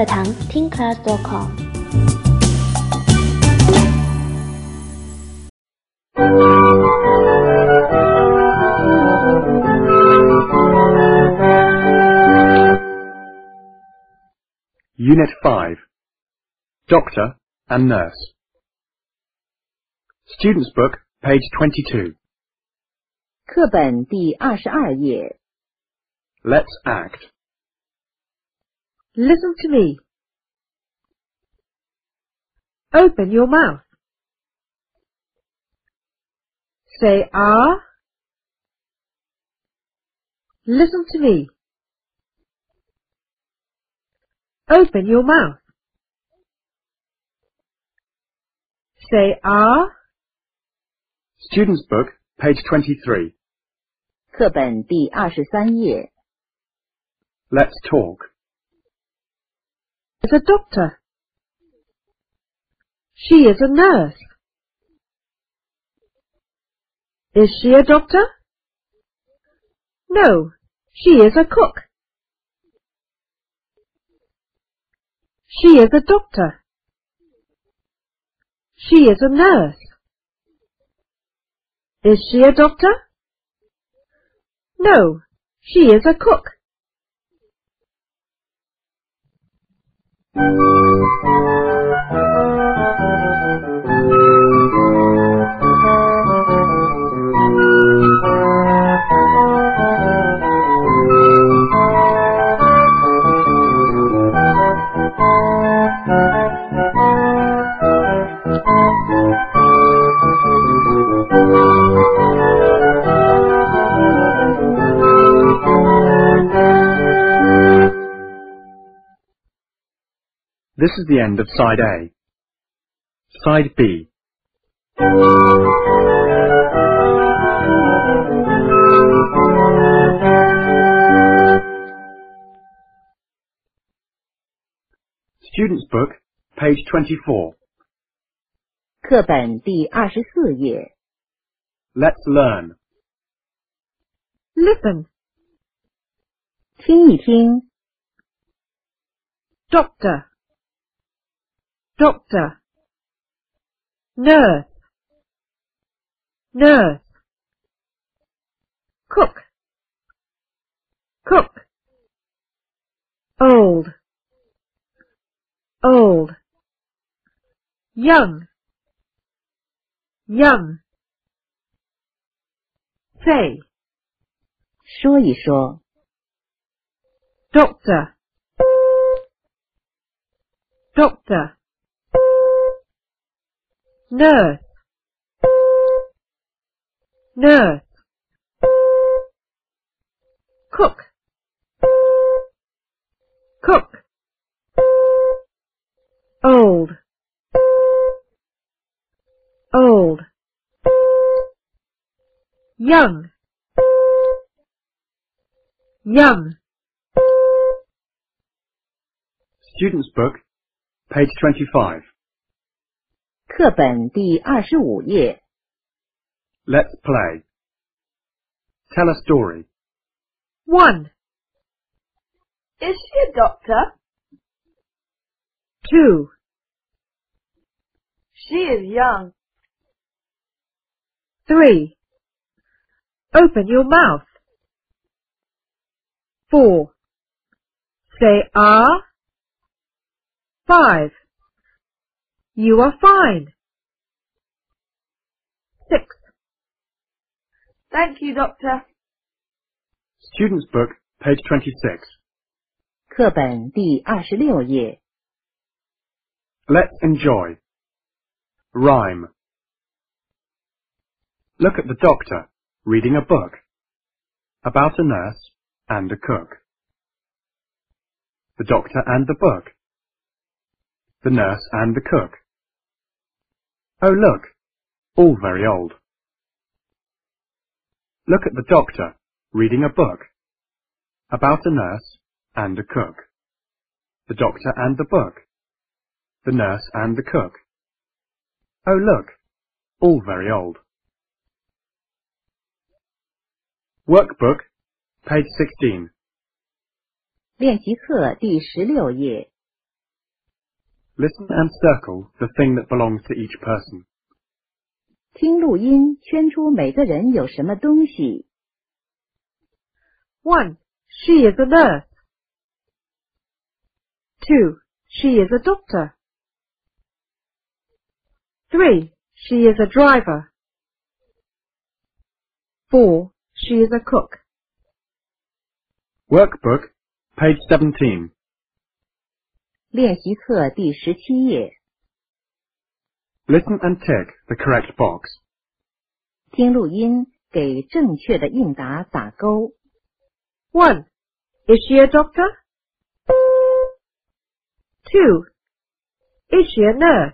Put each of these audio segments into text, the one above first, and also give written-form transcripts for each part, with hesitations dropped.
课堂 TeenClass.com。 Unit 5 Doctor and Nurse. Student's Book, page 22. 课本第22页。 Let's act. Listen to me. Open your mouth. Say ah. Listen to me. Open your mouth. Say ah. Student's Book, page 23. 课本第23页。 Let's talk. Is a doctor. She is a nurse. Is she a doctor? No, she is a cook. She is a doctor. She is a nurse. Is she a doctor? No, she is a cook. This is the end of Side A. Side B. Student's Book, page 24. 课本第24页。 Let's learn. Listen. 听一听。 Doctor. Doctor. Nurse. Nurse. Cook. Cook. Old. Old. Young. Young. Say. 说一说。 Doctor. Doctor. Nurse. Nurse. Cook. Cook. Old. Old. Young. Young. Student's Book, page 25. 课本第25页。 Let's play. Tell a story. 1, Is she a doctor? 2, She is young. 3. Open your mouth. 4. Say ah. 5. You are fine. 6. Thank you, doctor. Student's Book, page 26. 课本第26页。 Let's enjoy. Rhyme. Look at the doctor reading a book about a nurse and a cook. The doctor and the book. The nurse and the cook. Oh, look, all very old. Look at the doctor reading a book about a nurse and a cook. The doctor and the book. The nurse and the cook. Oh, look, all very old. Workbook, page 16. 练习册第16页。 Listen and circle the thing that belongs to each person. 听录音，圈出每个人有什么东西。 1. She is a nurse. 2. She is a doctor. 3. She is a driver. 4. She is a cook. Workbook, page 17. 练习册第17页。 Listen and tick the correct box. 听录音，给正确的应答打勾。 1. Is she a doctor? 2. Is she a nurse?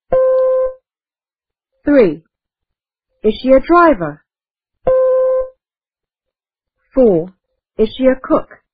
3. Is she a driver? 4. Is she a cook?